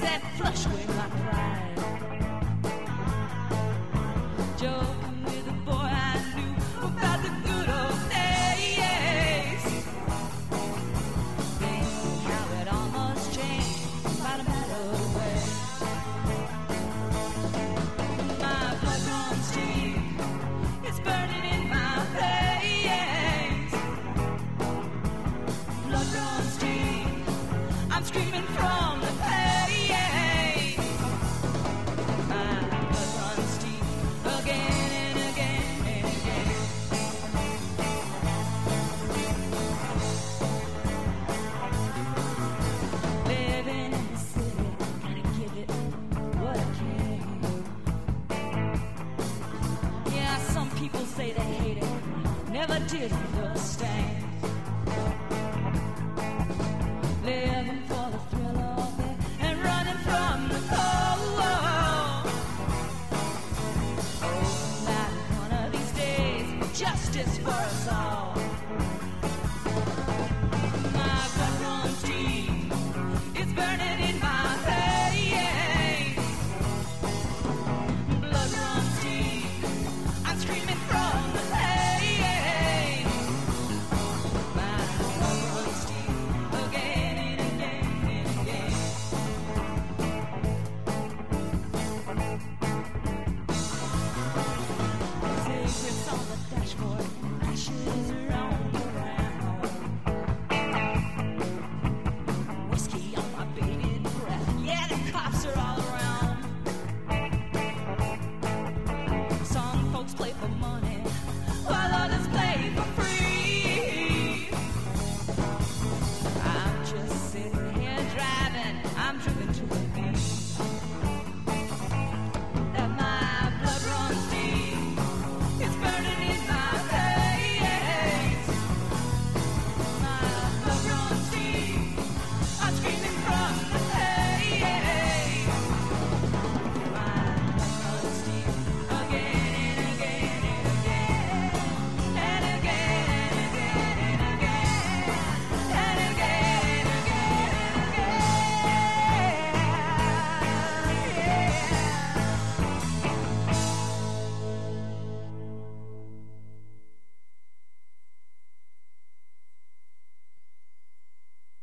that flush with my pride. Joking with a boy I knew about the good old days. Thinking how it almost changed by the matter way. My blood runs deep, it's burning in my veins. Blood runs deep, I'm screaming from the pain. My blood runs deep again and again and again. Living in the city, gotta give it what I can. Yeah, some people say they hate it, never did understand. Living for the thrill of it and running from the cold. Oh, not one of these days, justice for us all.